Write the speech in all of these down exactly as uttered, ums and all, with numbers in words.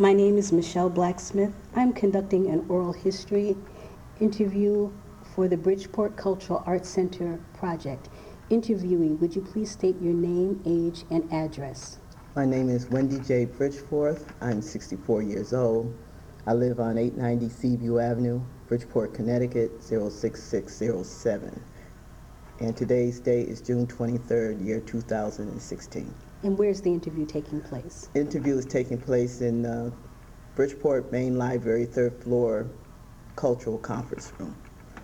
My name is Michelle Blacksmith. I'm conducting an oral history interview for the Bridgeport Cultural Arts Center project. Interviewee, would you please state your name, age, and address? My name is Wendy J. Bridgeforth. I'm sixty-four years old. I live on eight ninety Seaview Avenue, Bridgeport, Connecticut, zero six six zero seven. And today's date is June twenty-third, year two thousand sixteen. And where's the interview taking place? Interview is taking place in uh, Bridgeport Main Library, third floor, Cultural Conference Room.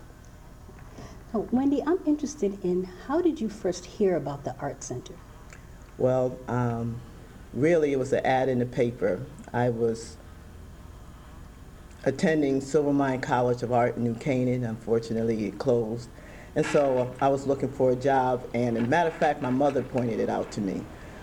So, Wendy, I'm interested in how did you first hear about the Art Center? Well, um, really it was an ad in the paper. I was attending Silvermine College of Art in New Canaan. Unfortunately, it closed. And so uh, I was looking for a job, and as a matter of fact, my mother pointed it out to me.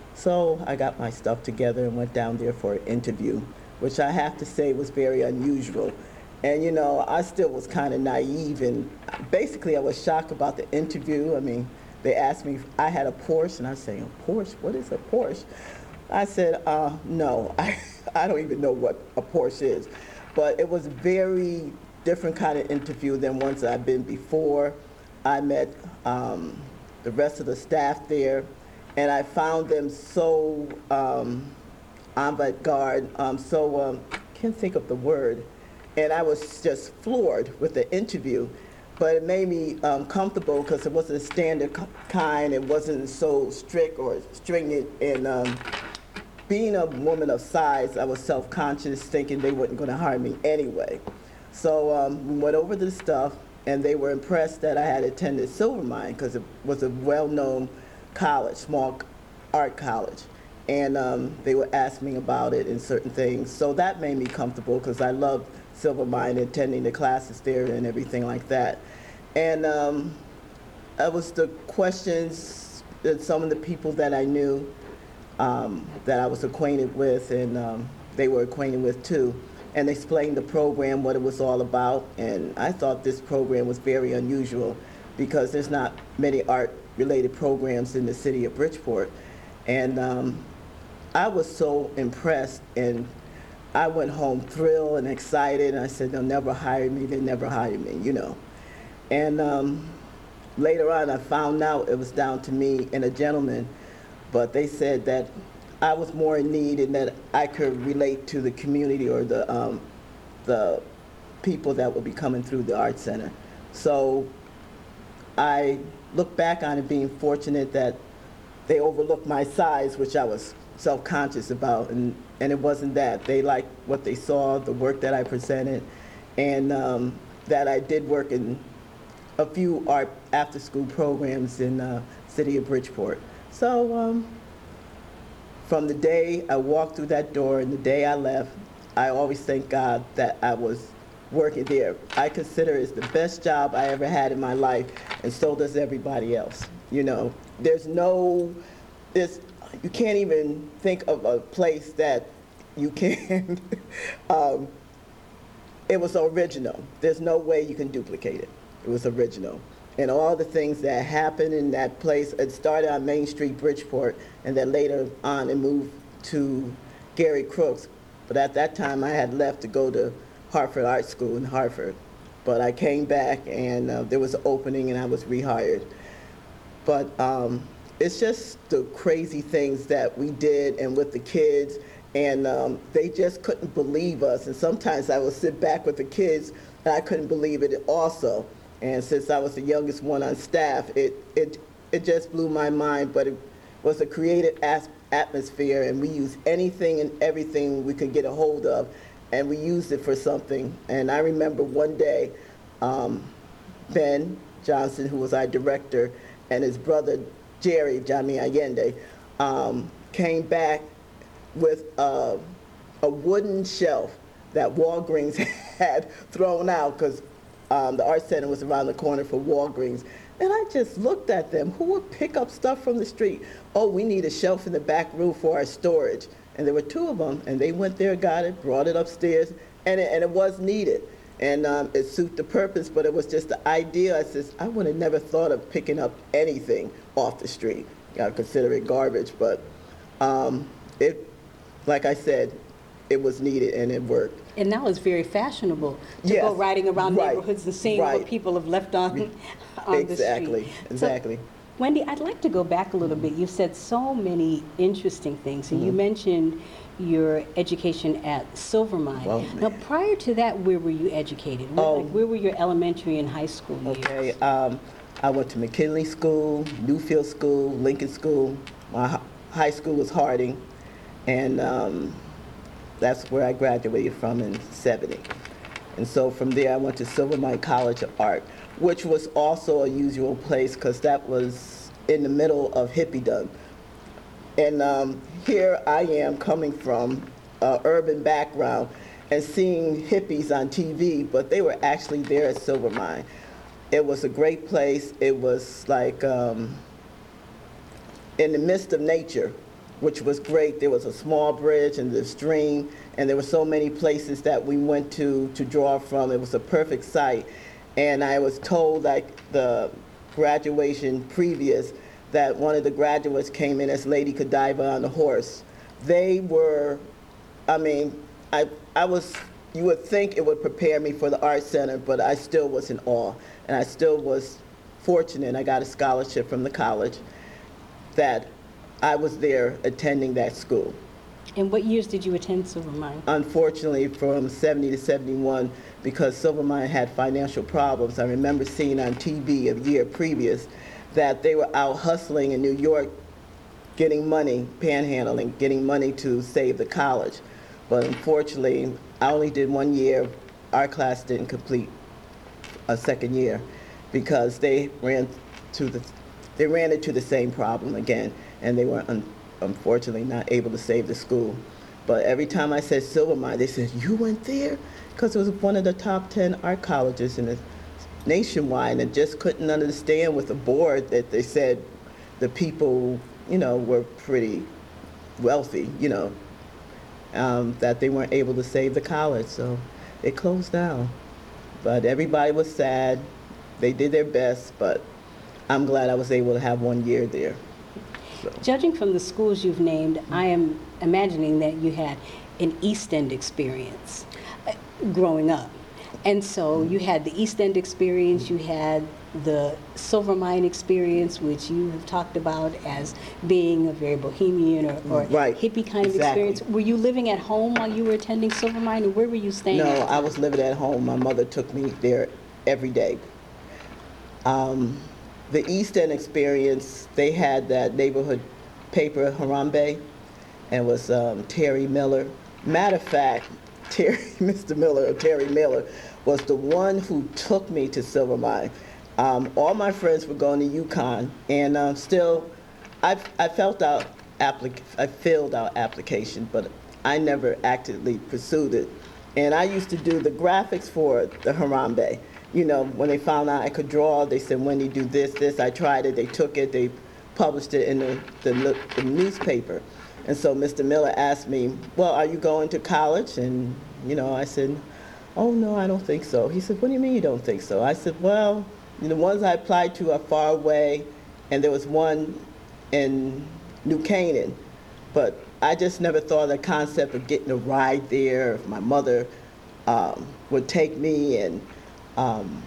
So I got my stuff together and went down there for an interview, which I have to say was very unusual. And you know, I still was kind of naive, and basically I was shocked about the interview. I mean, they asked me if I had a Porsche, and I said, a Porsche? What is a Porsche? I said, uh, no, I, I don't even know what a Porsche is. But it was a very different kind of interview than ones I've been before. I met um, the rest of the staff there, and I found them so um, avant-garde, um, so, um, can't think of the word, and I was just floored with the interview. But it made me um, comfortable because it wasn't a standard kind, it wasn't so strict or stringent, and um, being a woman of size, I was self-conscious, thinking they weren't going to hire me anyway. So um, we went over the stuff, and they were impressed that I had attended Silvermine because it was a well-known college, small art college. And um, they would ask me about it and certain things. So that made me comfortable because I loved Silvermine, attending the classes there and everything like that. And um, that was the questions that some of the people that I knew, um, that I was acquainted with, and um, they were acquainted with too, and explained the program, what it was all about. And I thought this program was very unusual because there's not many art-related programs in the city of Bridgeport. And um, I was so impressed, and I went home thrilled and excited, and I said, they'll never hire me, they'll never hire me, you know. And um, later on, I found out it was down to me and a gentleman, but they said that I was more in need and that I could relate to the community or the, um, the people that would be coming through the Art Center. So I look back on it being fortunate that they overlooked my size, which I was self-conscious about, and, and it wasn't that. They liked what they saw, the work that I presented, and um, that I did work in a few art after-school programs in the uh, city of Bridgeport. So um, from the day I walked through that door and the day I left, I always thank God that I was working there. I consider it's the best job I ever had in my life, and so does everybody else. You know, there's no, there's, you can't even think of a place that you can, um, it was original. There's no way you can duplicate it. It was original. And all the things that happened in that place, it started on Main Street, Bridgeport, and then later on it moved to Gary Crooks. But at that time I had left to go to Hartford Art School in Hartford. But I came back, and uh, there was an opening, and I was rehired. But um, it's just the crazy things that we did, and with the kids, and um, they just couldn't believe us. And sometimes I would sit back with the kids, and I couldn't believe it also. And since I was the youngest one on staff, it, it, it just blew my mind, but it was a creative as atmosphere, and we used anything and everything we could get a hold of, and we used it for something. And I remember one day, um, Ben Johnson, who was our director, and his brother, Jerry, Johnny Allende, um, came back with uh, a wooden shelf that Walgreens had thrown out, because um, the Art Center was around the corner for Walgreens. And I just looked at them. Who would pick up stuff from the street? Oh, we need a shelf in the back room for our storage. And there were two of them, and they went there, got it, brought it upstairs, and it, and it was needed. And um, it suited the purpose, but it was just the idea. I says, I would have never thought of picking up anything off the street. I consider it garbage, but um, it, like I said, it was needed and it worked. And now it's very fashionable to Yes, go riding around right, neighborhoods and seeing what right. people have left on, on the street. Exactly, So, exactly. Wendy, I'd like to go back a little bit. You've said so many interesting things, and you Mm-hmm. mentioned your education at Silvermine. Well, Now, man. prior to that, where were you educated? Where, Oh. like, where were your elementary and high school years? Okay, um, I went to McKinley School, Newfield School, Lincoln School. My hi- high school was Harding, and um, that's where I graduated from in seventy. And so from there, I went to Silvermine College of Art, which was also a usual place because that was in the middle of hippiedom. And um, here I am coming from an urban background and seeing hippies on T V, but they were actually there at Silvermine. It was a great place. It was like um, in the midst of nature, which was great. There was a small bridge and the stream, and there were so many places that we went to to draw from. It was a perfect site. And I was told, like the graduation previous, that one of the graduates came in as Lady Godiva on a horse. They were, I mean, I, I was, you would think it would prepare me for the art center, but I still was in awe. And I still was fortunate. I got a scholarship from the college that I was there attending that school. And what years did you attend Silvermine? Unfortunately, from seventy to seventy-one, because Silvermine had financial problems. I remember seeing on T V a year previous that they were out hustling in New York, getting money, panhandling, getting money to save the college. But unfortunately, I only did one year. Our class didn't complete a second year because they ran to the, they ran into the same problem again, and they were un, unfortunately not able to save the school. But every time I said Silvermine, they said, "You went there?" Because it was one of the top ten art colleges in the nationwide, and just couldn't understand with the board that they said the people, you know, were pretty wealthy, you know, um, that they weren't able to save the college, so it closed down. But everybody was sad. They did their best, but I'm glad I was able to have one year there. So. Judging from the schools you've named, I am imagining that you had an East End experience uh, growing up. And so you had the East End experience, you had the Silvermine experience, which you have talked about as being a very bohemian or, or Right. hippie kind of Exactly. experience. Were you living at home while you were attending Silvermine, or where were you staying? No, at the I time? was living at home. My mother took me there every day. Um, the East End experience, they had that neighborhood paper, Harambe, and it was um, Terry Miller. Matter of fact, Terry, Mister Miller, or Terry Miller, was the one who took me to Silvermine. Um, all my friends were going to UConn, and um, still, I, I felt out applic- I filled out application, but I never actively pursued it. And I used to do the graphics for the Harambe. You know, when they found out I could draw, they said, "Wendy, do this, this." I tried it, they took it, they published it in the, the, the newspaper. And so Mister Miller asked me, "Well, are you going to college?" And, you know, I said, "Oh, no, I don't think so." He said, "What do you mean you don't think so?" I said, "Well, the ones I applied to are far away, and there was one in New Canaan, but I just never thought of the concept of getting a ride there, if my mother um, would take me, and um,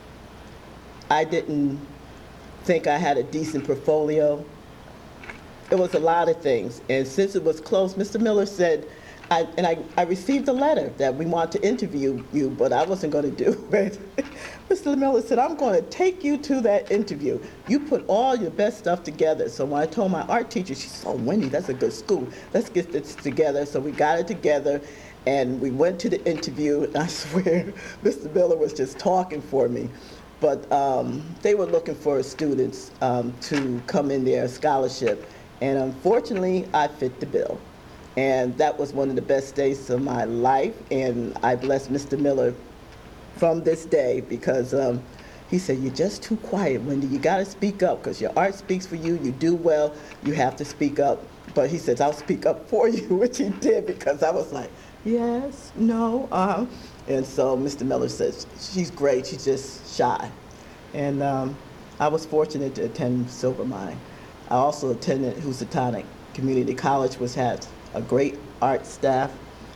I didn't think I had a decent portfolio. It was a lot of things, and since it was close, Mister Miller said, I, and I, I received a letter that we want to interview you, but I wasn't going to do it. Mister Miller said, "I'm going to take you to that interview. You put all your best stuff together." So when I told my art teacher, she said, "Oh, Wendy, that's a good school. Let's get this together." So we got it together, and we went to the interview, and I swear Mister Miller was just talking for me. But um, they were looking for students um, to come in there, scholarship, and unfortunately, I fit the bill. And that was one of the best days of my life, and I bless Mister Miller from this day, because um, he said, "You're just too quiet, Wendy. You got to speak up, because your art speaks for you. You do well. You have to speak up." But he says, "I'll speak up for you," which he did, because I was like, "Yes, no, uh." And so Mister Miller says, "She's great. She's just shy." And um, I was fortunate to attend Silvermine. I also attended Housatonic Community College, which had a great art staff.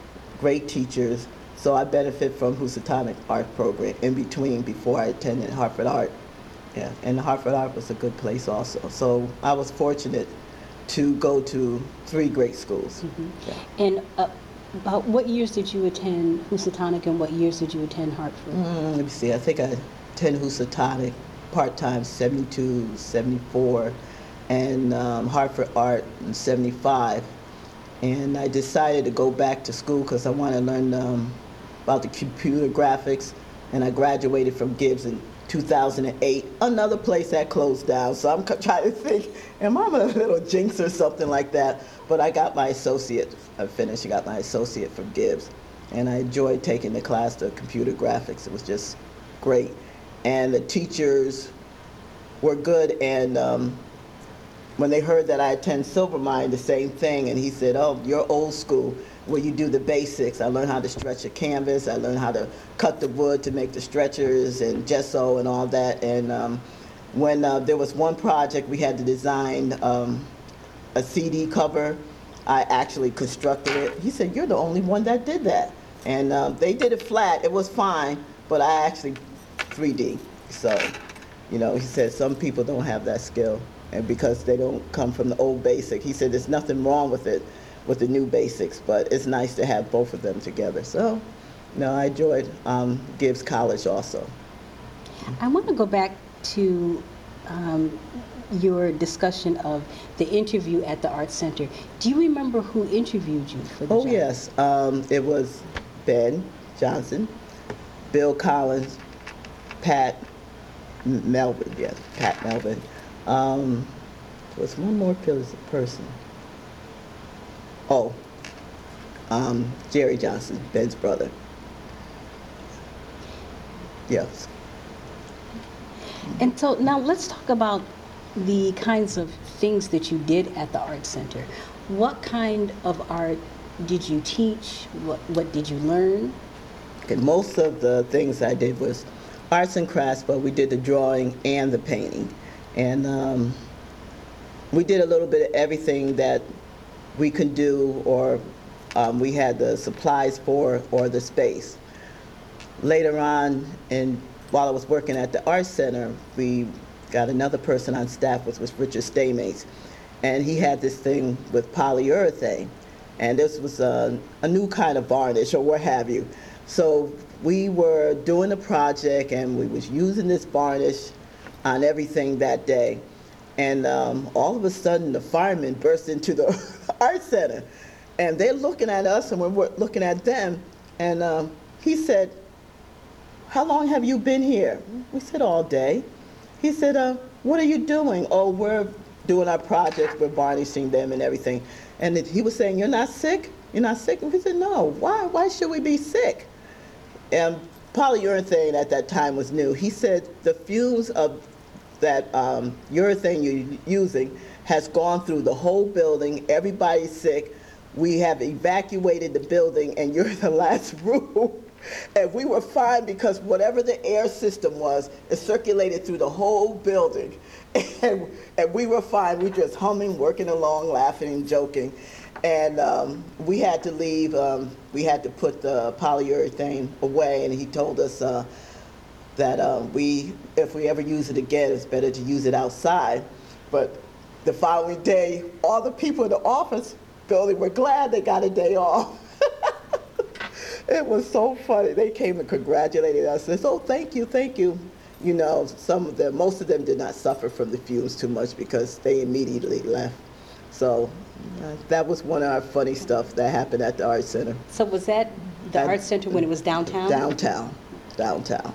great teachers. So I benefit from Housatonic art program in between before I attended Hartford Art. Yeah, and Hartford Art was a good place also. So I was fortunate to go to three great schools. Yeah. And uh, about what years did you attend Housatonic and what years did you attend Hartford? Mm, let me see, I think I attended Housatonic part-time seventy-two, seventy-four, and um, Hartford Art in seventy-five. And I decided to go back to school because I wanted to learn um, about the computer graphics, and I graduated from Gibbs in two thousand eight, another place that closed down. So I'm trying to think, am I a little jinx or something like that? But I got my associate, I finished, I got my associate from Gibbs, and I enjoyed taking the class, the computer graphics. It was just great. And the teachers were good, and um, when they heard that I attend Silvermine, the same thing, and he said, oh, you're old school, where you do the basics. I learned how to stretch a canvas, I learned how to cut the wood to make the stretchers and gesso and all that. And um, when uh, there was one project we had to design um, a C D cover, I actually constructed it. He said, you're the only one that did that. And um, they did it flat, it was fine, but I actually three D. So, you know, he said some people don't have that skill, and because they don't come from the old basic. He said there's nothing wrong with it, with the new basics, but it's nice to have both of them together. So, no, I enjoyed um, Gibbs College also. I want to go back to um, your discussion of the interview at the Art Center. Do you remember who interviewed you for the Oh, job? yes. Um, it was Ben Johnson, Bill Collins, Pat M- Melvin, yes, Pat Melvin. Um, there was one more pers- person. Oh, um, Jerry Johnson, Ben's brother. Yes. And so now let's talk about the kinds of things that you did at the Art Center. What kind of art did you teach? What, what did you learn? Okay, most of the things I did was arts and crafts, but we did the drawing and the painting. And um, we did a little bit of everything that we could do, or um, we had the supplies for, or the space. Later on, and while I was working at the Art Center, we got another person on staff, which was Richard Staymates, and he had this thing with polyurethane, and this was a, a new kind of varnish, or what have you. So we were doing a project, and we was using this varnish on everything that day. And um, all of a sudden, the firemen burst into the Art Center. And they're looking at us, and we're looking at them. And um, he said, how long have you been here? We said, all day. He said, uh, what are you doing? Oh, we're doing our projects, we're varnishing them and everything. And it, he was saying, you're not sick? You're not sick? And we said, no, why, why should we be sick? And polyurethane at that time was new. He said, the fumes of that um, urethane you're using has gone through the whole building, everybody's sick, we have evacuated the building, and you're the last room. And we were fine because whatever the air system was, it circulated through the whole building. And, and we were fine, we were just humming, working along, laughing and joking. And um, we had to leave, um, we had to put the polyurethane away, and he told us uh, that uh, we, if we ever use it again, it's better to use it outside. But the following day, all the people in the office building were glad they got a day off. It was so funny. They came and congratulated us and said, oh, thank you, thank you. You know, some of them, most of them did not suffer from the fumes too much because they immediately left. So uh, that was one of our funny stuff that happened at the Art Center. So was that the At- Art Center when it was downtown? Downtown, downtown.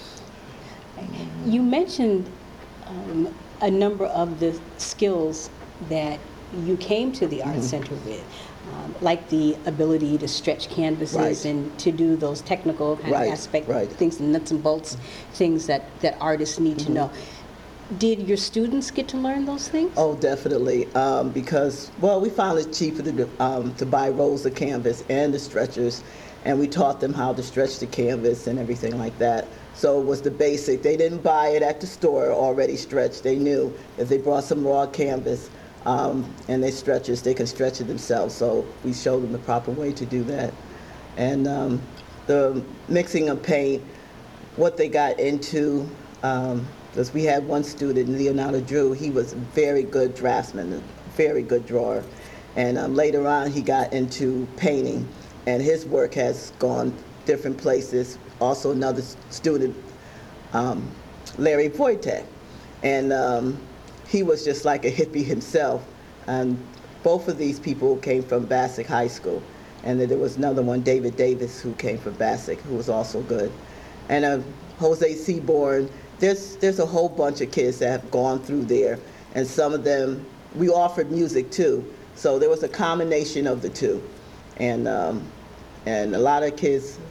You mentioned um, a number of the skills that you came to the Art Mm-hmm. Center with, um, like the ability to stretch canvases Right. and to do those technical kind Right, of aspect right. things, the nuts and bolts, things that, that artists need Mm-hmm. to know. Did your students get to learn those things? Oh, definitely, um, because, well, we found it cheaper to, do- um, to buy rolls of canvas and the stretchers, and we taught them how to stretch the canvas and everything like that. So it was the basic. They didn't buy it at the store already stretched. They knew if they brought some raw canvas um, and their stretchers, they could stretch it themselves. So we showed them the proper way to do that. And um, the mixing of paint, what they got into, um, because we had one student, Leonardo Drew, he was a very good draftsman, a very good drawer. And um, later on, he got into painting, and his work has gone different places. Also, another student, um, Larry Voitek, and um, he was just like a hippie himself. And both of these people came from Bassick High School. And then there was another one, David Davis, who came from Bassick, who was also good. And uh, Jose Seaborn, there's, there's a whole bunch of kids that have gone through there. And some of them, we offered music too. So there was a combination of the two. And, um, and a lot of kids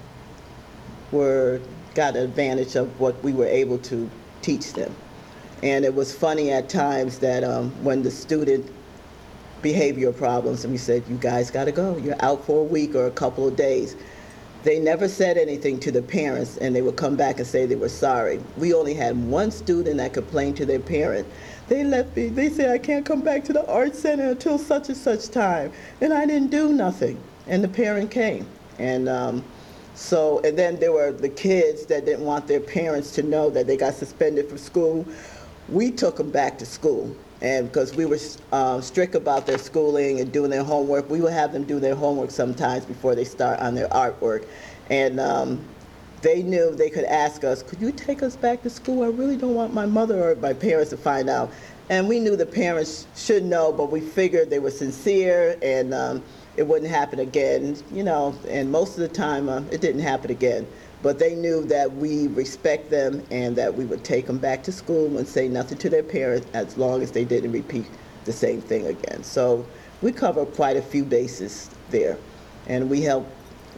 were, got advantage of what we were able to teach them. And it was funny at times that um, when the student behavioral problems, and we said, you guys got to go. You're out for a week or a couple of days. They never said anything to the parents, and they would come back and say they were sorry. We only had one student that complained to their parent. They left me. They said, I can't come back to the art center until such and such time. And I didn't do nothing. And the parent came. And um, so, and then there were the kids that didn't want their parents to know that they got suspended from school. We took them back to school. And because we were uh, strict about their schooling and doing their homework, we would have them do their homework sometimes before they start on their artwork. And um, they knew they could ask us, could you take us back to school? I really don't want my mother or my parents to find out. And we knew the parents should know, but we figured they were sincere and um, it wouldn't happen again, you know, and most of the time uh, it didn't happen again. But they knew that we respect them and that we would take them back to school and say nothing to their parents as long as they didn't repeat the same thing again. So we cover quite a few bases there. And we help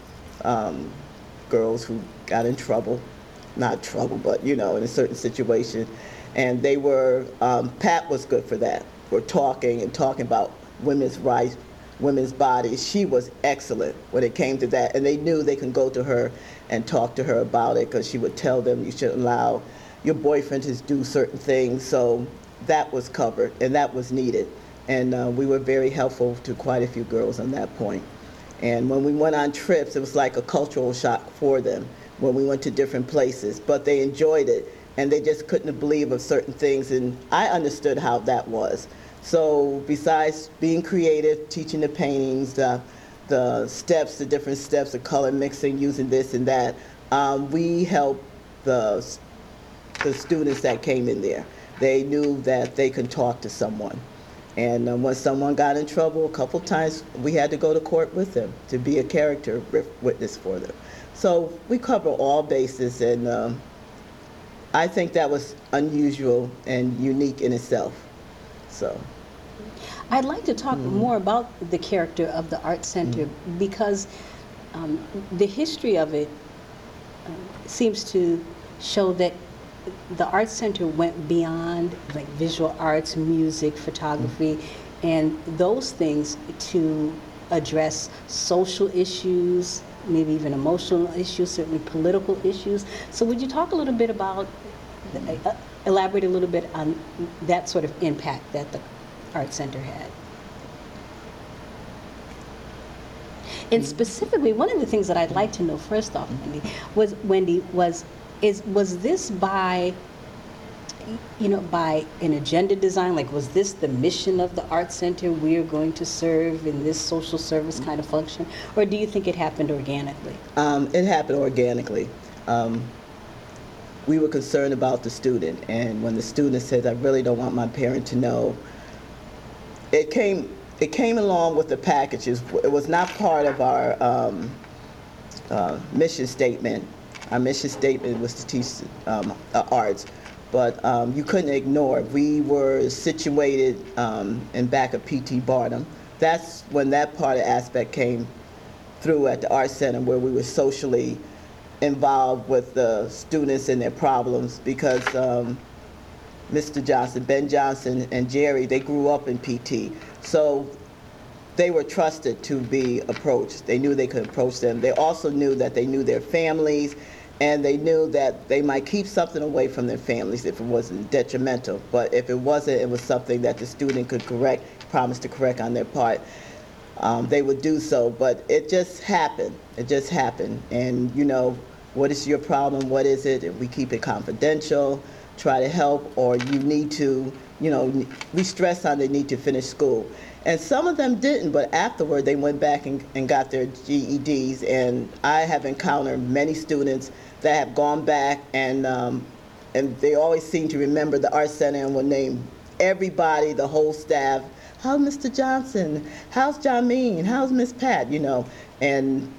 um, girls who got in trouble, not trouble, but you know, in a certain situation. And they were, um, Pat was good for that. We're talking and talking about women's rights, women's bodies. She was excellent when it came to that. And they knew they could go to her and talk to her about it, because she would tell them you shouldn't allow your boyfriend to do certain things. So that was covered and that was needed. And uh, we were very helpful to quite a few girls on that point. And when we went on trips, it was like a cultural shock for them when we went to different places, but they enjoyed it and they just couldn't believe of certain things, and I understood how that was. So besides being creative, teaching the paintings, uh, the steps, the different steps, the color mixing, using this and that, um, we helped the, the students that came in there. They knew that they could talk to someone. And um, when someone got in trouble, a couple times we had to go to court with them to be a character witness for them. So we cover all bases, and um, I think that was unusual and unique in itself. So. I'd like to talk Mm. more about the character of the Art Center Mm. because um, the history of it uh, seems to show that the Art Center went beyond like visual arts, music, photography, mm. and those things to address social issues, maybe even emotional issues, certainly political issues. So would you talk a little bit about, uh, elaborate a little bit on that sort of impact that the Art Center had? And specifically, one of the things that I'd like to know first off, Wendy, was Wendy was is was this by you know by an agenda design? Like, was this the mission of the Art Center? We are going to serve in this social service kind of function, or do you think it happened organically? Um, it happened organically. Um, we were concerned about the student, and when the student said, "I really don't want my parent to know," it came. It came along with the packages. It was not part of our um, uh, mission statement. Our mission statement was to teach um, uh, arts, but um, you couldn't ignore it. We were situated um, in back of P T Barnum. That's when that part of aspect came through at the Art Center, where we were socially involved with the students and their problems, because um, Mister Johnson, Ben Johnson, and Jerry, they grew up in P T. So they were trusted to be approached. They knew they could approach them. They also knew that they knew their families, and they knew that they might keep something away from their families if it wasn't detrimental. But if it wasn't, it was something that the student could correct, promise to correct on their part. um, they would do so. But it just happened. It just happened. And, you know, what is your problem? What is it? And we keep it confidential, try to help, or you need to, you know, we stress on they need to finish school. And some of them didn't, but afterward they went back and, and got their G E Ds. And I have encountered many students that have gone back and um, and they always seem to remember the Art Center and will name everybody, the whole staff. How's Mister Johnson? How's Jameen? How's Miss Pat? You know, and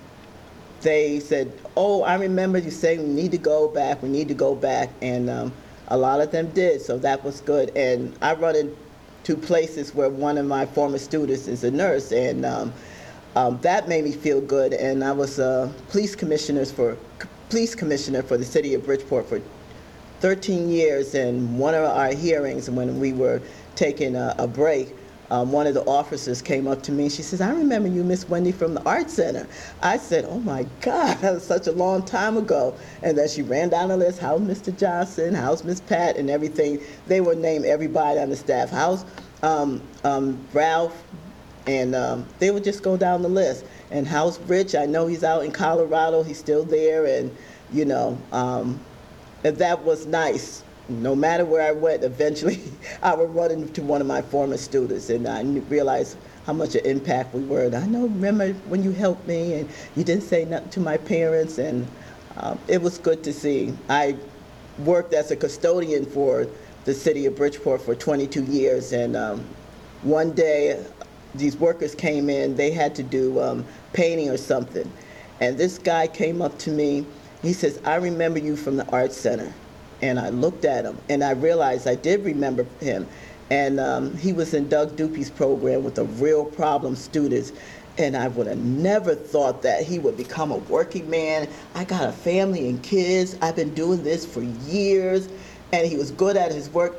they said, oh, I remember you saying we need to go back, we need to go back, and um, a lot of them did, so that was good. And I run into places where one of my former students is a nurse, and um, um, that made me feel good. And I was a police commissioner for police commissioner for the city of Bridgeport for thirteen years, and one of our hearings, when we were taking a, a break, um, one of the officers came up to me and she says, I remember you, Miss Wendy, from the Art Center. I said, oh my God, that was such a long time ago. And then she ran down the list, how's Mister Johnson, how's Miss Pat, and everything. They would name everybody on the staff, how's um, um, Ralph, and um, they would just go down the list. And how's Rich? I know he's out in Colorado, he's still there, and you know, um, and that was nice. No matter where I went, eventually I would run into one of my former students, and I realized how much an impact we were. And I know, remember when you helped me and you didn't say nothing to my parents, and um, it was good to see. I worked as a custodian for the city of Bridgeport for twenty-two years, and um, one day these workers came in, they had to do um, painting or something. And this guy came up to me, he says, I remember you from the Art Center. And I looked at him, and I realized I did remember him. And um, he was in Doug Dupuis' program with the real problem students. And I would have never thought that he would become a working man. I got a family and kids. I've been doing this for years. And he was good at his work.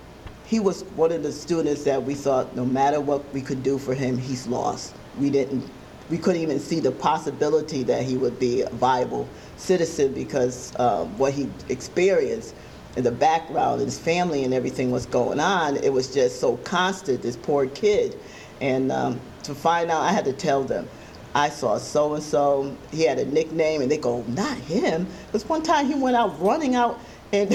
He was one of the students that we thought no matter what we could do for him, he's lost. We didn't, we couldn't even see the possibility that he would be a viable citizen because uh, what he experienced in the background and his family and everything was going on. It was just so constant, this poor kid. And um, to find out, I had to tell them, I saw so-and-so, he had a nickname, and they go, not him. Because one time he went out running out in,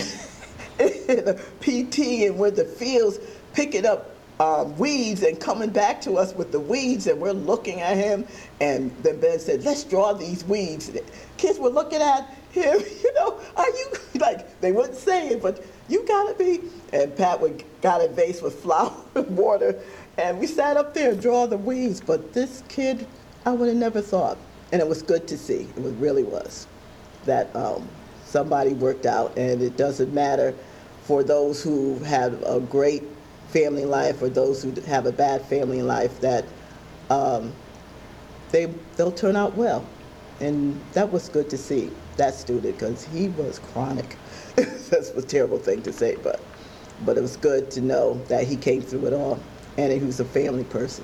in a P T and went to the fields picking up Um, weeds and coming back to us with the weeds, and we're looking at him, and then Ben said, let's draw these weeds. Kids were looking at him, you know, are you, like, they wouldn't say it, but you gotta be. And Pat would got a vase with flour and water, and we sat up there and draw the weeds, but this kid, I would have never thought. And it was good to see, it was, really was, that um, somebody worked out, and it doesn't matter for those who have a great family life or those who have a bad family life, that um, they, they'll turn out well. And that was good to see, that student, because he was chronic. That's a terrible thing to say, but, but it was good to know that he came through it all, and he was a family person.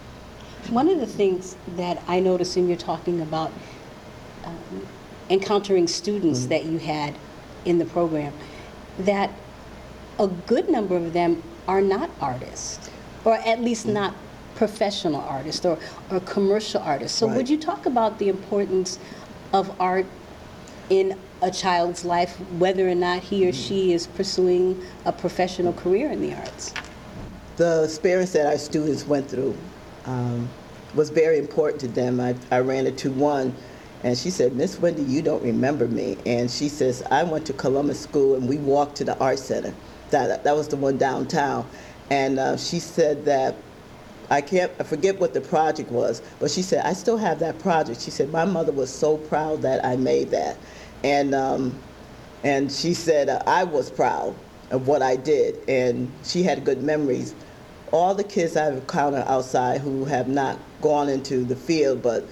One of the things that I noticed in your talking about um, encountering students mm-hmm. that you had in the program, that a good number of them are not artists, or at least not professional artists or, or commercial artists. So right. Would you talk about the importance of art in a child's life, whether or not he or she is pursuing a professional career in the arts? The experience that our students went through um, was very important to them. I, I ran into one, and she said, Miss Wendy, you don't remember me. And she says, I went to Columbus School, and we walked to the Art Center. That, that was the one downtown. And uh, she said that, I can't, I forget what the project was, but she said, I still have that project. She said, my mother was so proud that I made that. And, um, and she said, uh, I was proud of what I did, and she had good memories. All the kids I've encountered outside who have not gone into the field, but,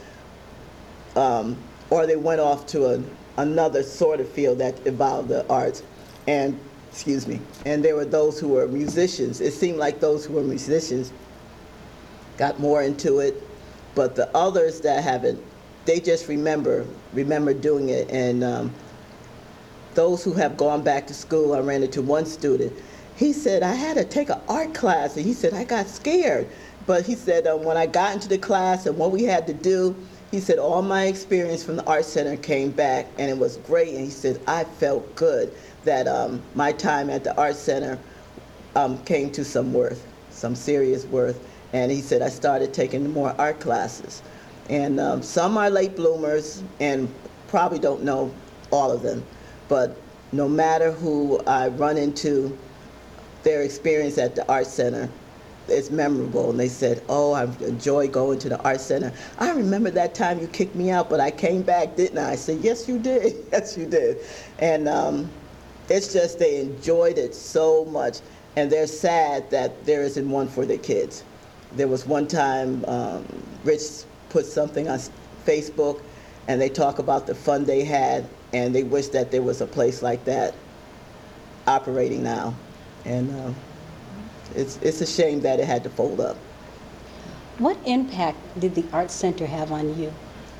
um, or they went off to a, another sort of field that involved the arts, and excuse me, and there were those who were musicians. It seemed like those who were musicians got more into it, but the others that haven't, they just remember, remember doing it. And um, those who have gone back to school, I ran into one student, he said, I had to take an art class, and he said, I got scared. but he said um, when I got into the class and what we had to do, he said all my experience from the Art Center came back and it was great. And he said I felt good that um, my time at the Art Center um, came to some worth, some serious worth. And he said I started taking more art classes. And um, some are late bloomers and probably don't know all of them. But no matter who I run into, their experience at the Art Center is memorable. And they said, oh, I enjoy going to the Art Center. I remember that time you kicked me out, but I came back, didn't I? I said, yes, you did. Yes, you did. And um, it's just they enjoyed it so much. And they're sad that there isn't one for their kids. There was one time um, Rich put something on Facebook, and they talk about the fun they had, and they wish that there was a place like that operating now. And uh, it's, it's a shame that it had to fold up. What impact did the Art Center have on you?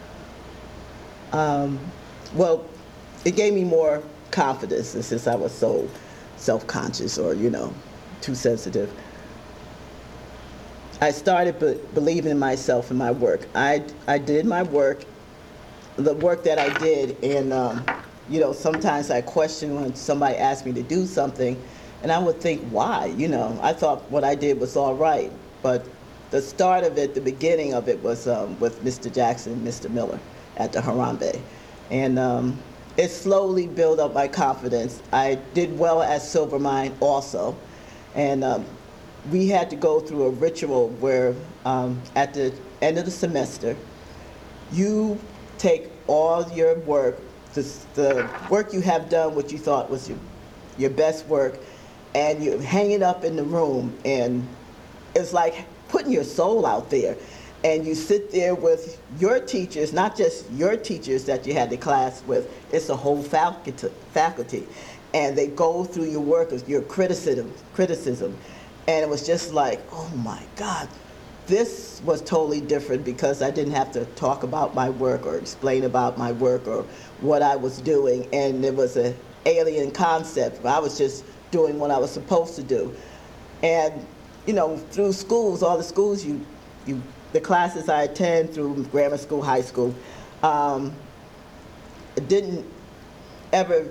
Um, well, it gave me more confidence since I was so self-conscious or, you know, too sensitive. I started be believing in myself and my work. I, I did my work, the work that I did, and um, you know, sometimes I question when somebody asked me to do something, and I would think, why? You know, I thought what I did was all right, but the start of it, the beginning of it was um, with Mister Jackson and Mister Miller at the Harambe. And um, it slowly built up my confidence. I did well at Silvermine also, and um, we had to go through a ritual where um, at the end of the semester, you take all your work, the, the work you have done, what you thought was your, your best work, and you hang it up in the room, and it's like putting your soul out there. And you sit there with your teachers, not just your teachers that you had the class with, it's a whole faculty, faculty. And they go through your work, your criticism, criticism. And it was just like, oh my God, this was totally different because I didn't have to talk about my work or explain about my work or what I was doing. And it was an alien concept. I was just doing what I was supposed to do. And, you know, through schools, all the schools you, you the classes I attend through grammar school, high school, um, didn't ever,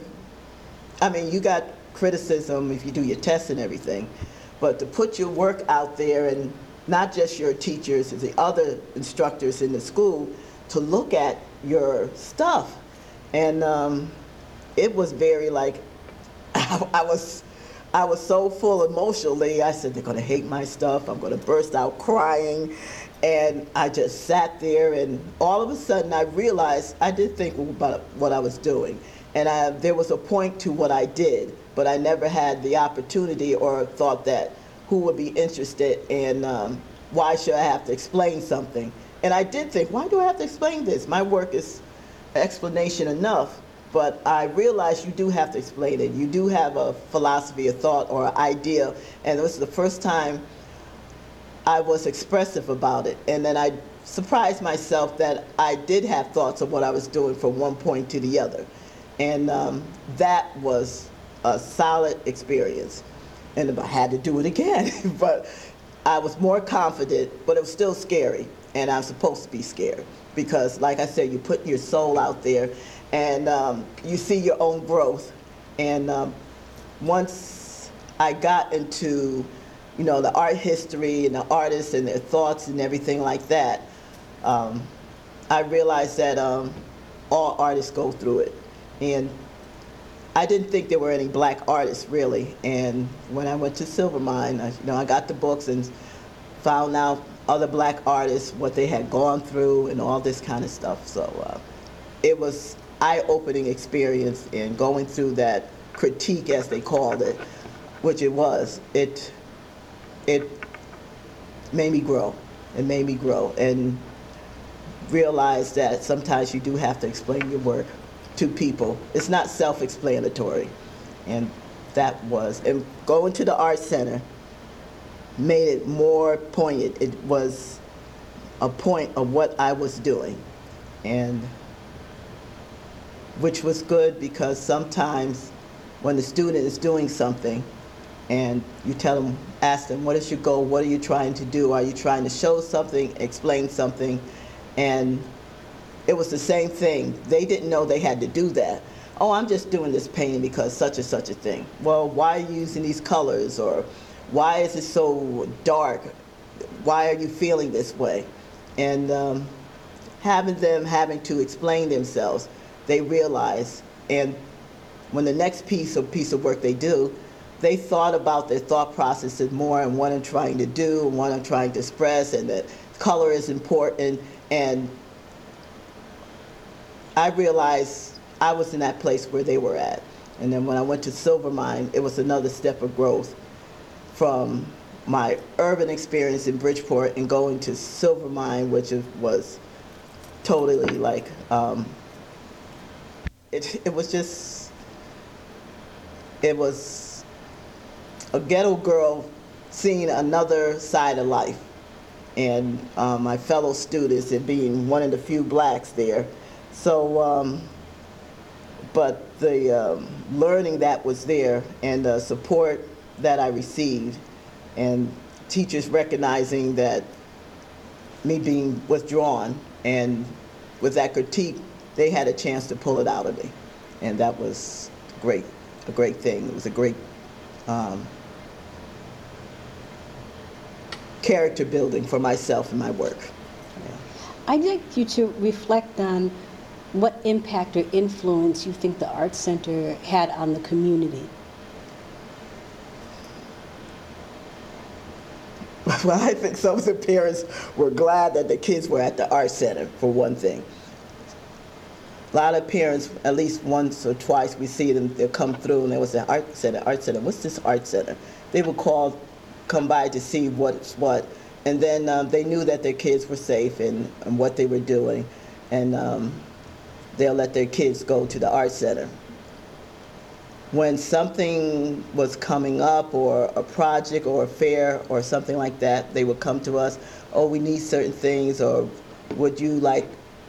I mean, you got criticism if you do your tests and everything, but to put your work out there and not just your teachers, the other instructors in the school, to look at your stuff. And um, it was very like, I, I was, I was so full emotionally. I said, they're gonna hate my stuff. I'm gonna burst out crying. And I just sat there, and all of a sudden I realized I did think about what I was doing. And I, there was a point to what I did, but I never had the opportunity or thought that who would be interested in um, why should I have to explain something. And I did think, why do I have to explain this? My work is explanation enough, but I realized you do have to explain it. You do have a philosophy, a thought, or an idea, and this is the first time I was expressive about it. And then I surprised myself that I did have thoughts of what I was doing from one point to the other. And um, that was a solid experience. And I had to do it again, but I was more confident, but it was still scary. And I'm supposed to be scared because, like I said, you put your soul out there and um, you see your own growth. And um, once I got into you know, the art history and the artists and their thoughts and everything like that, um, I realized that um, all artists go through it. And I didn't think there were any black artists, really. And when I went to Silvermine, I, you know, I got the books and found out other black artists, what they had gone through and all this kind of stuff. So uh, it was eye-opening experience in going through that critique, as they called it, which it was. It, it made me grow. It made me grow and realize that sometimes you do have to explain your work to people. It's not self-explanatory. And that was, and going to the Art Center made it more poignant. It was a point of what I was doing, and which was good because sometimes when the student is doing something, And you tell them, ask them, what is your goal? What are you trying to do? Are you trying to show something, explain something? And it was the same thing. They didn't know they had to do that. Oh, I'm just doing this painting because such and such a thing. Well, why are you using these colors? Or why is it so dark? Why are you feeling this way? And um, having them having to explain themselves, they realize, and when the next piece of piece of work they do, they thought about their thought processes more and what I'm trying to do and what I'm trying to express, and that color is important. And I realized I was in that place where they were at. And then when I went to Silvermine, it was another step of growth from my urban experience in Bridgeport and going to Silvermine, which was totally like, um, it, it was just, it was a ghetto girl seeing another side of life. And uh, my fellow students and being one of the few blacks there. So, um, but the um, learning that was there and the support that I received, and teachers recognizing that me being withdrawn, and with that critique, they had a chance to pull it out of me. And that was great, a great thing. It was a great um, character building for myself and my work. Yeah. I'd like you to reflect on what impact or influence you think the Arts Center had on the community. Well, I think some of the parents were glad that the kids were at the Arts Center, for one thing. A lot of parents, at least once or twice, we see them, they'll come through and there was an Art Center, Art Center, what's this Art Center? They would call, come by to see what's what. And then um, they knew that their kids were safe and, and what they were doing. And um, they'll let their kids go to the Art Center. When something was coming up, or a project or a fair or something like that, they would come to us, oh, we need certain things, or would you like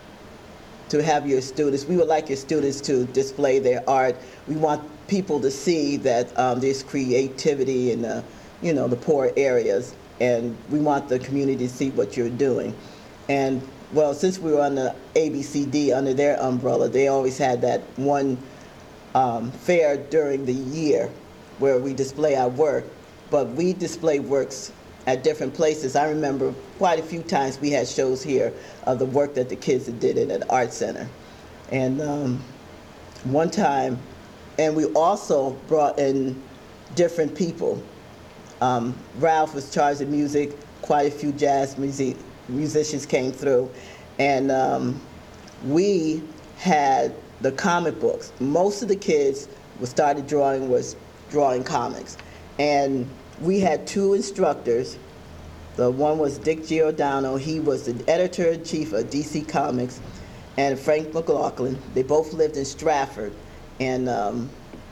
to have your students, we would like your students to display their art. We want people to see that um, there's creativity in the, you know, the poor areas, and we want the community to see what you're doing. And well, since we were on the A B C D under their umbrella, they always had that one um, fair during the year where we display our work, but we display works at different places. I remember quite a few times we had shows here of the work that the kids did in an art center. And um, one time, and we also brought in different people. Um, Ralph was charged of music, quite a few jazz music, musicians came through, and um, we had the comic books. Most of the kids who started drawing was drawing comics. And we had two instructors. The one was Dick Giordano. He was the editor-in-chief of D C Comics, and Frank McLaughlin. They both lived in Stratford, and um,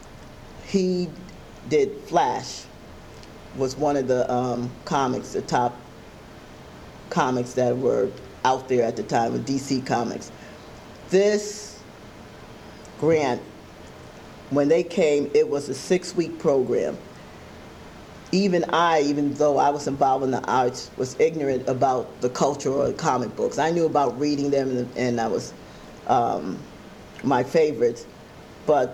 he did Flash, was one of the um, comics, the top comics that were out there at the time of D C Comics. This grant, when they came, it was a six-week program. Even I, even though I was involved in the arts, was ignorant about the culture of comic books. I knew about reading them, and, and that was um, my favorites. But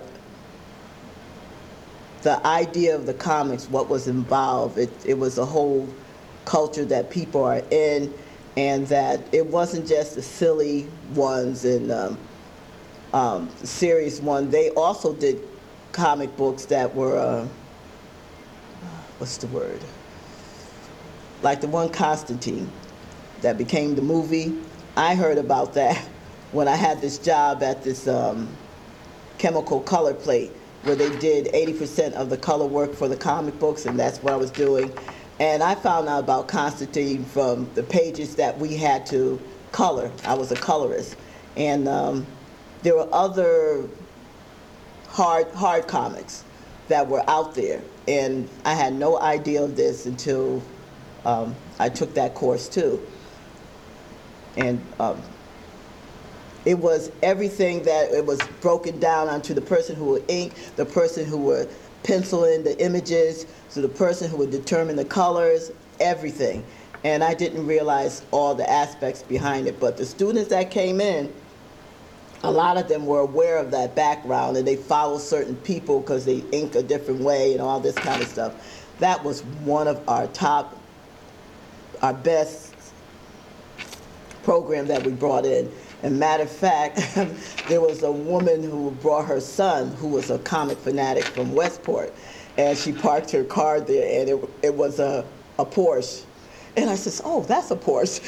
the idea of the comics, what was involved, it, it was a whole culture that people are in, and that it wasn't just the silly ones and um, um, the serious one. They also did comic books that were, uh, what's the word? Like the one Constantine that became the movie. I heard about that when I had this job at this um, chemical color plate, where they did eighty percent of the color work for the comic books, and that's what I was doing. And I found out about Constantine from the pages that we had to color. I was a colorist. And um, there were other hard, hard comics that were out there. And I had no idea of this until um, I took that course too. And um, it was everything that it was broken down onto the person who would ink, the person who would penciling the images, to the person who would determine the colors, everything. And I didn't realize all the aspects behind it. But the students that came in, a lot of them were aware of that background, and they follow certain people because they ink a different way and all this kind of stuff. That was one of our top, our best program that we brought in. And matter of fact, there was a woman who brought her son, who was a comic fanatic from Westport, and she parked her car there, and it, it was a, a Porsche. And I said, oh, that's a Porsche.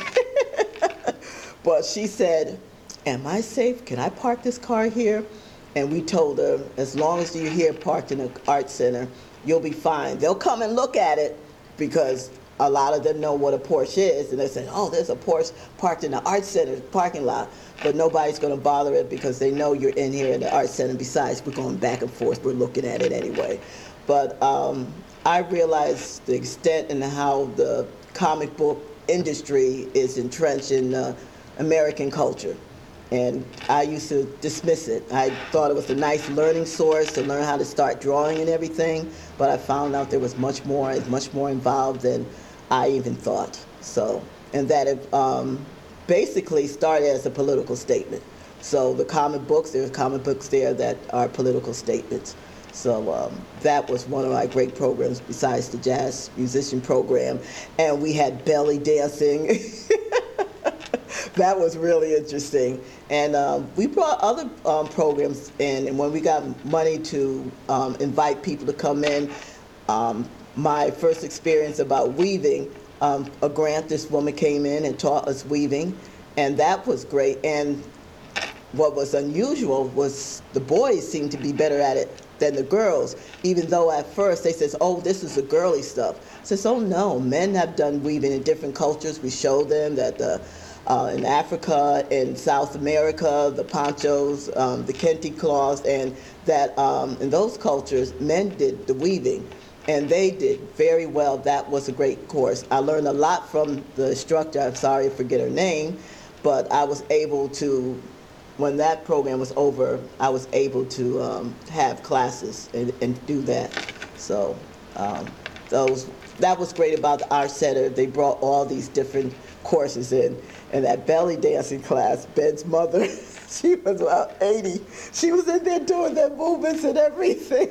But she said, am I safe? Can I park this car here? And we told her, as long as you're here parked in an art center, you'll be fine. They'll come and look at it because a lot of them know what a Porsche is, and they say, oh, there's a Porsche parked in the art center parking lot. But nobody's going to bother it because they know you're in here in the art center. Besides, we're going back and forth. We're looking at it anyway. But um, I realized the extent and how the comic book industry is entrenched in uh, American culture. And I used to dismiss it. I thought it was a nice learning source to learn how to start drawing and everything, but I found out there was much more, it's much more involved than I even thought. So, and that it um, basically started as a political statement. So the comic books, there's comic books there that are political statements. So um, that was one of my great programs besides the jazz musician program. And we had belly dancing. That was really interesting. And um, we brought other um, programs in, and when we got money to um, invite people to come in, um, my first experience about weaving, um, a grant, this woman came in and taught us weaving, and that was great. And what was unusual was the boys seemed to be better at it than the girls, even though at first they says, oh, this is the girly stuff. I says, oh no, men have done weaving in different cultures. We showed them that the Uh, in Africa, in South America, the ponchos, um, the kente cloths, and that um, in those cultures, men did the weaving, and they did very well. That was a great course. I learned a lot from the instructor. I'm sorry I forget her name, but I was able to, when that program was over, I was able to um, have classes and, and do that. So um, those that was great about the Art Center. They brought all these different courses in. And that belly dancing class, Ben's mother, she was about eighty. She was in there doing their movements and everything.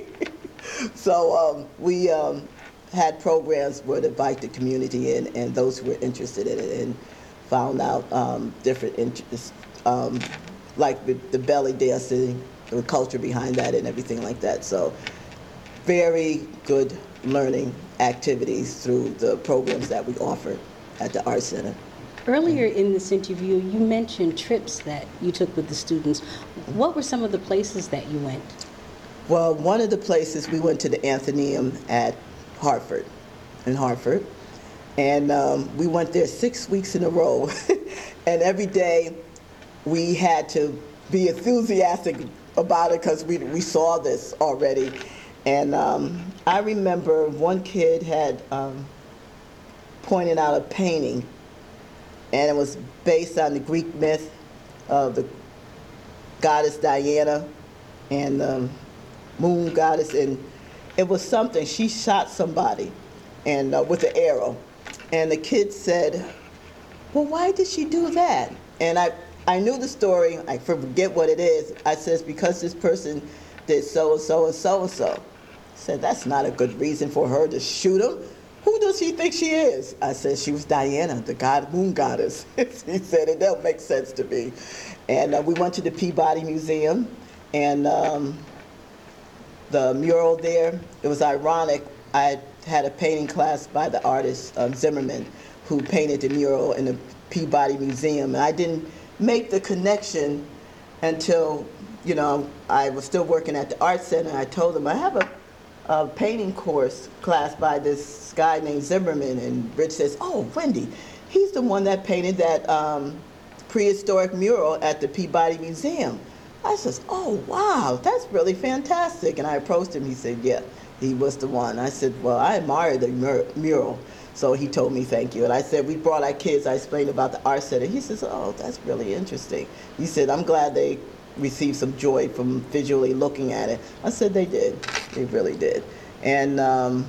So um, we um, had programs where to invite the community in, and those who were interested in it, and found out um, different interests, um, like the, the belly dancing, the culture behind that and everything like that. So very good learning activities through the programs that we offered at the Art Center. Earlier in this interview, you mentioned trips that you took with the students. What were some of the places that you went? Well, one of the places, we went to the Athenaeum at Hartford, in Hartford. And um, we went there six weeks in a row. And every day we had to be enthusiastic about it because we, we saw this already. And um, I remember one kid had um, pointed out a painting, and it was based on the Greek myth of the goddess Diana and the moon goddess, and it was something, she shot somebody and uh, with an arrow, and the kid said, well, why did she do that? And I, I knew the story, I forget what it is. I says, because this person did so and so and so and so. I said, that's not a good reason for her to shoot him. Who does she think she is? I said, she was Diana, the god, moon goddess. He said, it don't make sense to me. And uh, we went to the Peabody Museum, and um, the mural there, it was ironic. I had a painting class by the artist um, Zimmerman, who painted the mural in the Peabody Museum. And I didn't make the connection until, you know, I was still working at the Art Center. I told them, I have a a painting course class by this guy named Zimmerman, and Rich says, oh, Wendy, he's the one that painted that um, prehistoric mural at the Peabody Museum. I says, oh, wow, that's really fantastic. And I approached him, he said, yeah, he was the one. I said, well, I admire the mur mural. So he told me thank you. And I said, we brought our kids, I explained about the Art Center. He says, oh, that's really interesting. He said, I'm glad they receive some joy from visually looking at it. I said they did. They really did. And um,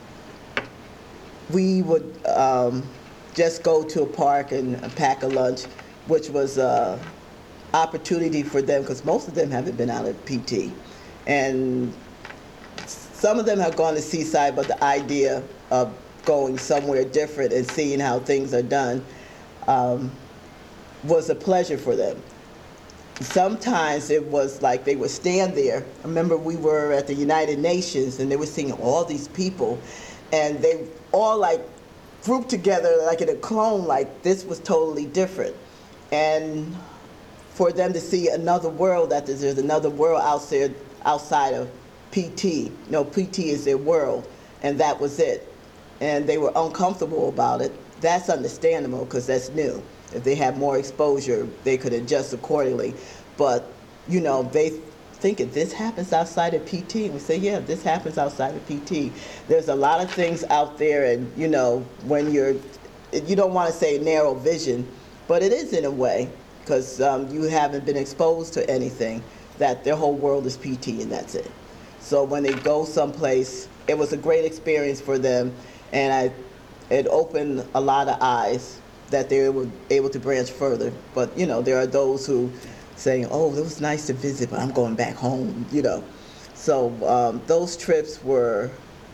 we would um, just go to a park and pack a lunch, which was an opportunity for them, because most of them haven't been out at P T. And some of them have gone to Seaside, but the idea of going somewhere different and seeing how things are done um, was a pleasure for them. Sometimes it was like they would stand there. I remember we were at the United Nations and they were seeing all these people and they all like grouped together like in a clone, like this was totally different. And for them to see another world, that there's another world out there outside of P T. You know, P T is their world, and that was it. And they were uncomfortable about it. That's understandable because that's new. If they have more exposure, they could adjust accordingly. But, you know, they think if this happens outside of P T, we say, yeah, this happens outside of P T. There's a lot of things out there, and, you know, when you're, you don't want to say narrow vision, but it is in a way, because um, you haven't been exposed to anything, that their whole world is P T and that's it. So when they go someplace, it was a great experience for them, and I, it opened a lot of eyes that they were able to branch further. But, you know, there are those who saying, oh, it was nice to visit, but I'm going back home, you know. So um, those trips were,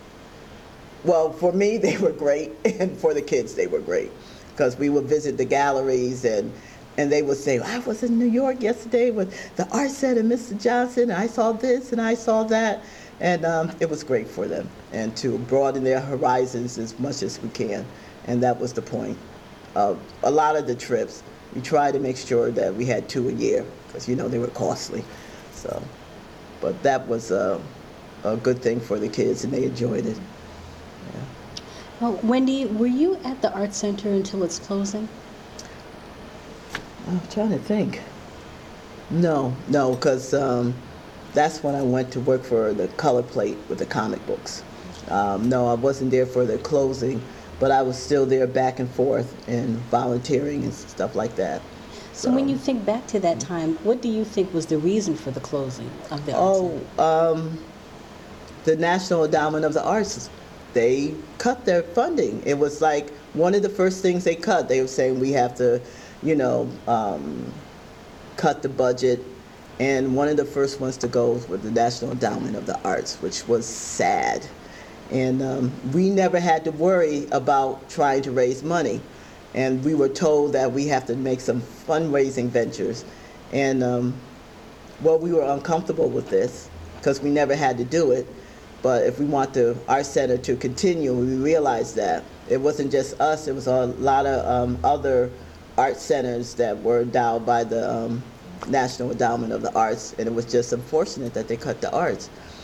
well, for me, they were great, and for the kids, they were great, because we would visit the galleries, and and they would say, I was in New York yesterday with the art set and Mister Johnson, and I saw this and I saw that. And um, it was great for them, and to broaden their horizons as much as we can. And that was the point of a lot of the trips. We tried to make sure that we had two a year, because, you know, they were costly. So, but that was a, a good thing for the kids, and they enjoyed it. Yeah. Well, Wendy, were you at the Art Center until its closing? I'm trying to think. No, no, because um, that's when I went to work for the Color Plate with the comic books. Um, no, I wasn't there for the closing, but I was still there back and forth and volunteering and stuff like that. So, so when you think back to that time, what do you think was the reason for the closing of the Art Center? Oh, um, the National Endowment of the Arts, they cut their funding. It was like one of the first things they cut. They were saying we have to, you know, um, cut the budget, and one of the first ones to go was the National Endowment of the Arts, which was sad. And um, we never had to worry about trying to raise money. And we were told that we have to make some fundraising ventures. And, um, well, we were uncomfortable with this because we never had to do it. But if we want the Art Center to continue, we realized that it wasn't just us, it was a lot of um, other art centers that were endowed by the um, National Endowment of the Arts, and it was just unfortunate that they cut the arts.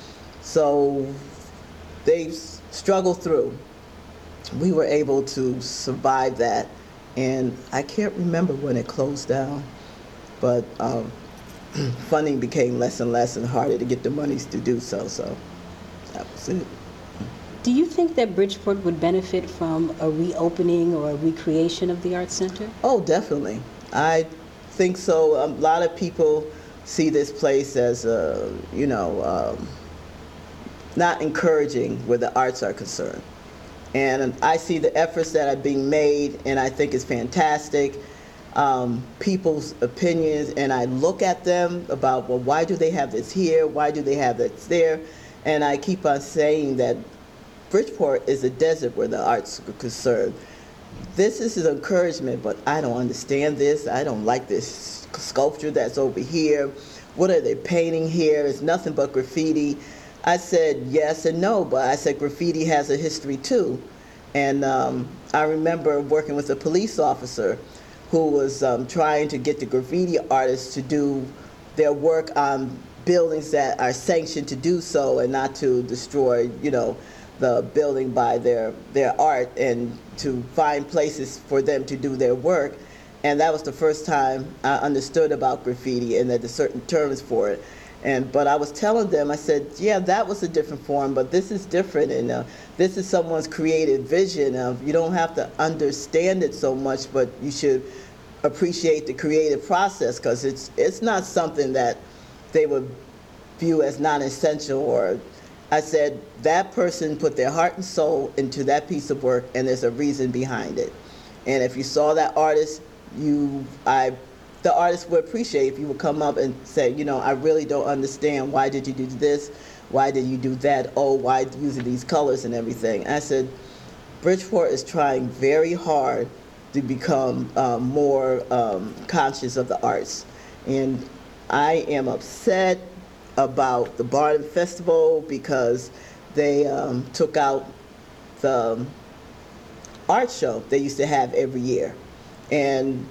So they struggled through. We were able to survive that, and I can't remember when it closed down, but um, funding became less and less and harder to get the monies to do so, so that was it. Do you think that Bridgeport would benefit from a reopening or a recreation of the Art Center? Oh, definitely. I think so. A lot of people see this place as, a, you know, um, not encouraging where the arts are concerned. And I see the efforts that are being made, and I think it's fantastic. Um, people's opinions, and I look at them about, well, why do they have this here? Why do they have this there? And I keep on saying that Bridgeport is a desert where the arts are concerned. This is an encouragement, but I don't understand this. I don't like this sculpture that's over here. What are they painting here? It's nothing but graffiti. I said yes and no, but I said graffiti has a history too. And um, I remember working with a police officer who was um, trying to get the graffiti artists to do their work on buildings that are sanctioned to do so and not to destroy, you know, the building by their, their art, and to find places for them to do their work. And that was the first time I understood about graffiti and that there's certain terms for it. And, but I was telling them, I said, yeah, that was a different form, but this is different, and uh, this is someone's creative vision of, you don't have to understand it so much, but you should appreciate the creative process, because it's, it's not something that they would view as non-essential, or I said that person put their heart and soul into that piece of work, and there's a reason behind it. And if you saw that artist, you, I, the artist would appreciate if you would come up and say, you know, I really don't understand. Why did you do this? Why did you do that? Oh, why using these colors and everything? And I said, Bridgeport is trying very hard to become uh, more um, conscious of the arts. And I am upset about the Barnum Festival because they um, took out the art show they used to have every year. And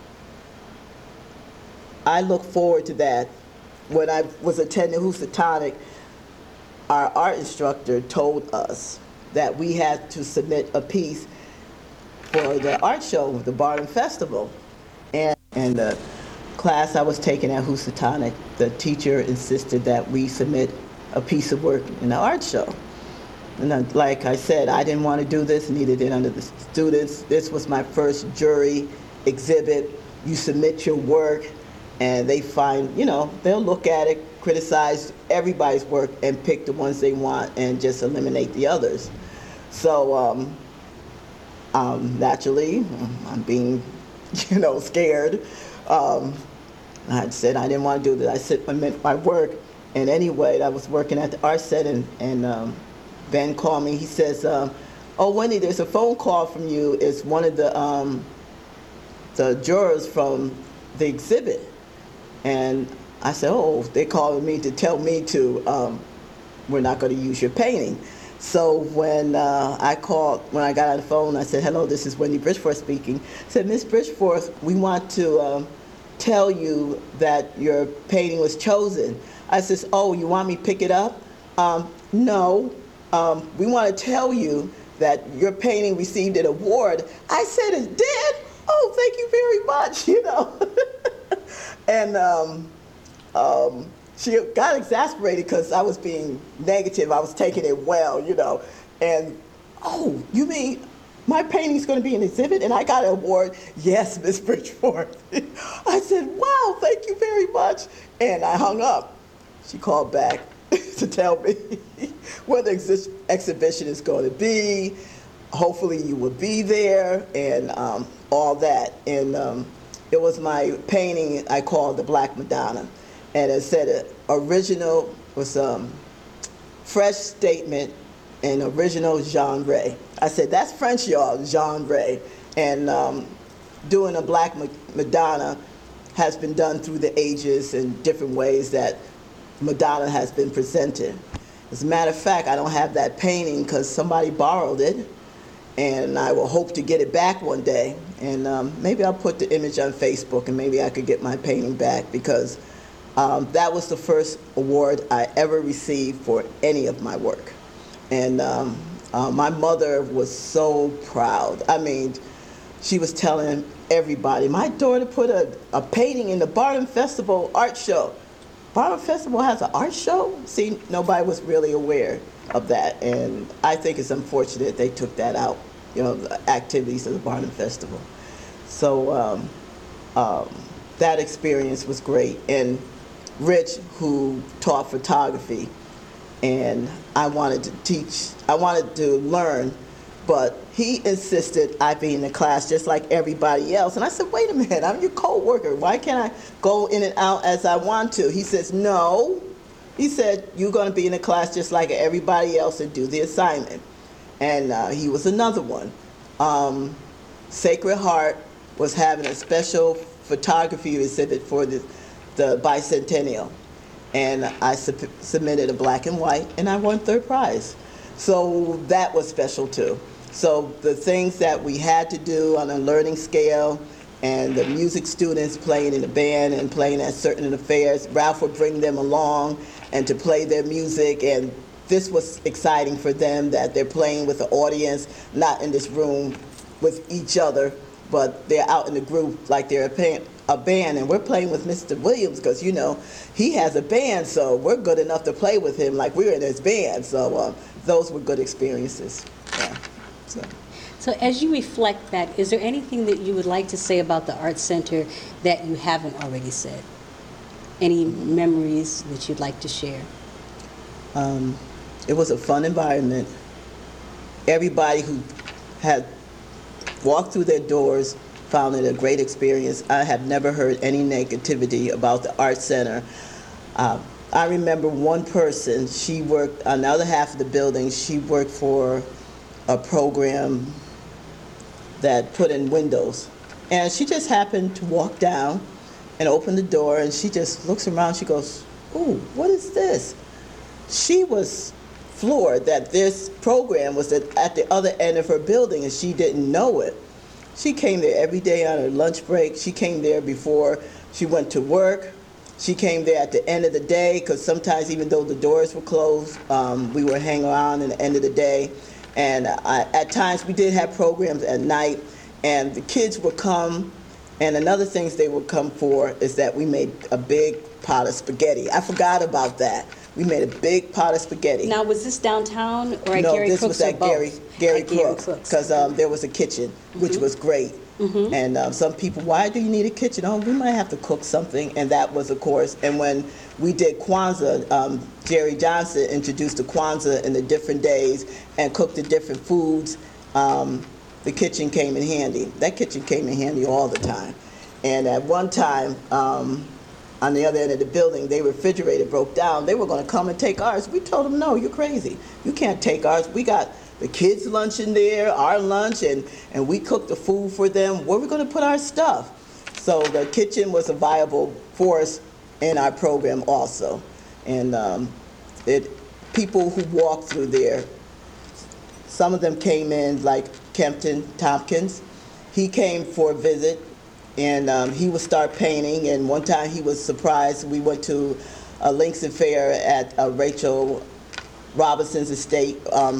I look forward to that. When I was attending Housatonic, our art instructor told us that we had to submit a piece for the art show, the Barnum Festival. And, and the class I was taking at Housatonic, the teacher insisted that we submit a piece of work in the art show. And then, like I said, I didn't want to do this, neither did under the students. This was my first jury exhibit. You submit your work, and they find, you know, they'll look at it, criticize everybody's work, and pick the ones they want and just eliminate the others. So um, um, naturally, I'm being, you know, scared. Um, I said I didn't want to do that. I said my, my work, and anyway, I was working at the art set, and, and um, Ben called me. He says, um, "Oh, Wendy, there's a phone call from you. It's one of the um, the jurors from the exhibit." And I said, "Oh, they called me to tell me to um, we're not going to use your painting." So when uh, I called, when I got on the phone, I said, "Hello, this is Wendy Bridgeforth speaking." I said, "Miss Bridgeforth, we want to um, tell you that your painting was chosen." I says, "Oh, you want me to pick it up?" Um, no, um, we want to tell you that your painting received an award. I said, "It did? Oh, thank you very much," you know. And um, um, she got exasperated because I was being negative. I was taking it well, you know. And, "Oh, you mean my painting's going to be an exhibit and I got an award?" "Yes, Miss Bridgeforth." I said, "Wow, thank you very much." And I hung up. She called back to tell me where the exhi exhibition is going to be. Hopefully you will be there, and um, all that. And um, it was my painting I called the Black Madonna. And it said uh, original was um, fresh statement and original genre. I said, that's French, y'all, genre. And um, doing a Black Madonna has been done through the ages in different ways that Madonna has been presented. As a matter of fact, I don't have that painting because somebody borrowed it, and I will hope to get it back one day. And um, maybe I'll put the image on Facebook, and maybe I could get my painting back, because um, that was the first award I ever received for any of my work. And um, uh, my mother was so proud. I mean, she was telling everybody, my daughter put a, a painting in the Barnum Festival art show. Barnum Festival has an art show? See, nobody was really aware of that, and I think it's unfortunate they took that out, you know, the activities of the Barnum Festival. So um, um, that experience was great. And Rich, who taught photography, and I wanted to teach, I wanted to learn, but he insisted I be in the class just like everybody else. And I said, wait a minute, I'm your co-worker. Why can't I go in and out as I want to? He says, no. He said, you're going to be in the class just like everybody else and do the assignment. And uh, he was another one. Um, Sacred Heart was having a special photography exhibit for the, the bicentennial. And I sub submitted a black and white, and I won third prize. So that was special too. So the things that we had to do on a learning scale, and the music students playing in the band and playing at certain affairs, Ralph would bring them along and to play their music, and this was exciting for them, that they're playing with the audience, not in this room with each other, but they're out in the group like they're a, a band, and we're playing with Mister Williams because, you know, he has a band, so we're good enough to play with him like we're in his band. So uh, those were good experiences. Yeah. So. So as you reflect that, is there anything that you would like to say about the Art Center that you haven't already said? any memories that you'd like to share? Um, it was a fun environment. Everybody who had walked through their doors found it a great experience. I have never heard any negativity about the Art Center. Uh, I remember one person, she worked on the other half of the building. She worked for a program that put in windows. And she just happened to walk down and open the door, and she just looks around, she goes, "Ooh, what is this?" She was floored that this program was at, at the other end of her building, and she didn't know it. She came there every day on her lunch break. She came there before she went to work. She came there at the end of the day, because sometimes even though the doors were closed, um, we would hang around at the end of the day. And I, at times we did have programs at night, and the kids would come, and another things they would come for is that we made a big pot of spaghetti. I forgot about that. We made a big pot of spaghetti. Now, was this downtown or at No, Gary this Crooks was or at both? Gary, Gary At Gary Crooks, Crooks. because um, there was a kitchen, which was great. And um, some people, why do you need a kitchen? Oh, we might have to cook something, and that was, of course. And when we did Kwanzaa, um, Jerry Johnson introduced the Kwanzaa in the different days and cooked the different foods. Um, the kitchen came in handy. That kitchen came in handy all the time. And at one time, um, on the other end of the building, their refrigerator broke down. They were going to come and take ours. We told them, no, you're crazy. You can't take ours. We got the kids' lunch in there, our lunch, and, and we cooked the food for them. Where are we going to put our stuff? So the kitchen was a viable force in our program also. And um, it, people who walked through there, some of them came in, like Kempton Tompkins. He came for a visit, and um, he would start painting. And one time he was surprised. We went to a Links Fair at uh, Rachel Robinson's estate um,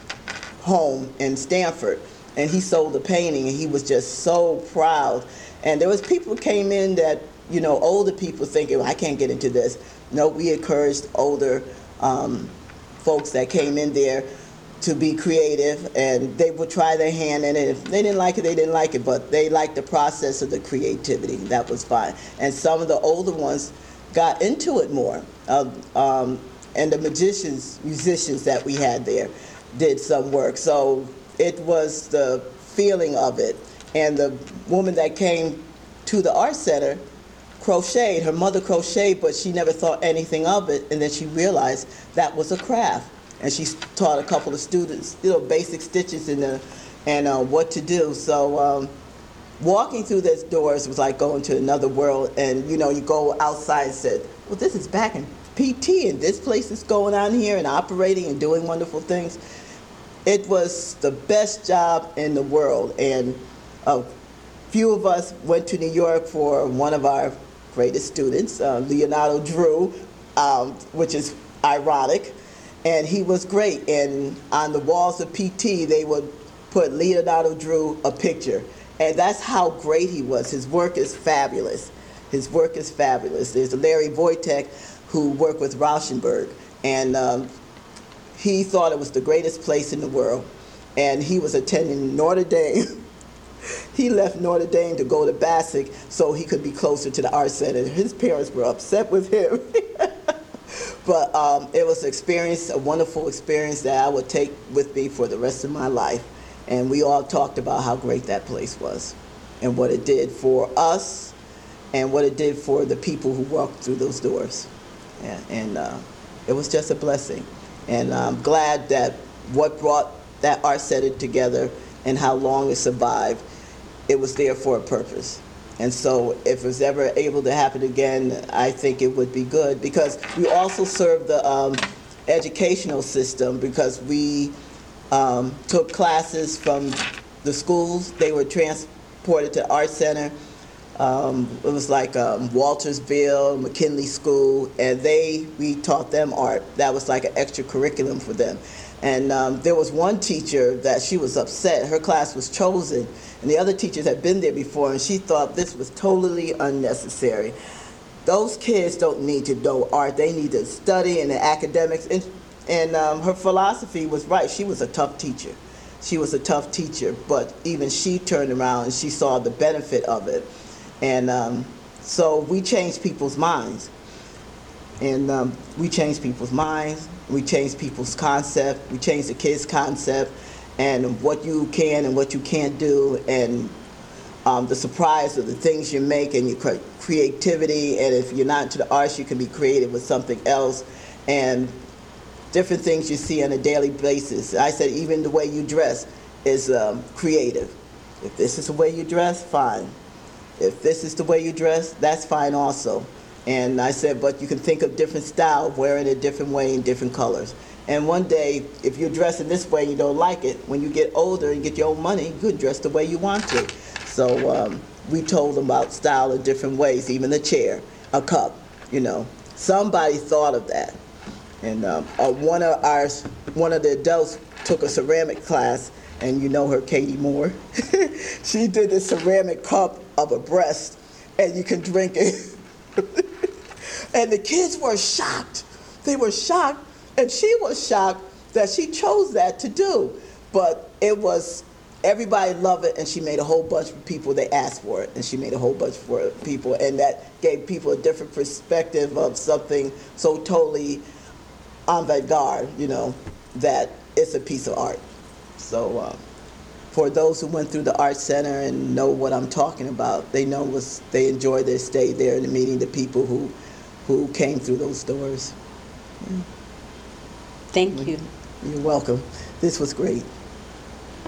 home in Stanford, and he sold the painting, and he was just so proud. And there was people who came in that, you know, older people thinking, well, I can't get into this. No, we encouraged older um, folks that came in there to be creative, and they would try their hand in it. If they didn't like it, they didn't like it, but they liked the process of the creativity. That was fine. And some of the older ones got into it more. Uh, um, and the magicians, musicians that we had there did some work. So it was the feeling of it. And the woman that came to the art center crocheted. Her mother crocheted, but she never thought anything of it. And then she realized that was a craft. And she taught a couple of students, you know, basic stitches in the, and uh, what to do. So um, walking through those doors was like going to another world. And you know, you go outside and said, well, this is back in P T, and this place is going on here and operating and doing wonderful things. It was the best job in the world. And a few of us went to New York for one of our greatest students, uh, Leonardo Drew, um, which is ironic. And he was great. And on the walls of P T, they would put Leonardo Drew a picture. And that's how great he was. His work is fabulous. His work is fabulous. There's Larry Wojtek, who worked with Rauschenberg. And um, he thought it was the greatest place in the world. And he was attending Notre Dame. He left Notre Dame to go to Bassick so he could be closer to the art center. His parents were upset with him. But um, it was an experience, a wonderful experience that I would take with me for the rest of my life. And we all talked about how great that place was and what it did for us and what it did for the people who walked through those doors. And, and uh, it was just a blessing. And I'm glad that what brought that art center together and how long it survived, it was there for a purpose. And so if it was ever able to happen again, I think it would be good, because we also serve the um, educational system, because we um, took classes from the schools. They were transported to Art Center. Um, it was like um, Waltersville, McKinley School, and they, we taught them art. That was like an extra curriculum for them. And um, there was one teacher that she was upset. Her class was chosen, and the other teachers had been there before, and she thought this was totally unnecessary. Those kids don't need to know art. They need to study in the academics. And, and um, her philosophy was right. She was a tough teacher. She was a tough teacher, but even she turned around and she saw the benefit of it. And um, so we changed people's minds. And um, we changed people's minds, we changed people's concept, we changed the kids' concept, and what you can and what you can't do, and um, the surprise of the things you make and your cre- creativity. And if you're not into the arts, you can be creative with something else, and different things you see on a daily basis. I said even the way you dress is um, creative. If this is the way you dress, fine. If this is the way you dress, that's fine also. And I said, but you can think of different style, wearing it a different way in different colors. And one day, if you're dressing this way and you don't like it, when you get older and get your own money, you can dress the way you want to. So um, we told them about style in different ways, even a chair, a cup, you know. Somebody thought of that. And um, uh, one of our, one of the adults took a ceramic class, and you know her, Katie Moore. She did this ceramic cup of a breast, and you can drink it. And the kids were shocked. They were shocked, and she was shocked that she chose that to do. But it was, everybody loved it, and she made a whole bunch of people, they asked for it, and she made a whole bunch for people, and that gave people a different perspective of something so totally avant-garde, you know, that it's a piece of art. So uh, for those who went through the Art Center and know what I'm talking about, they know was they enjoyed their stay there and meeting the people who who came through those doors. Yeah. Thank you. You're welcome. This was great.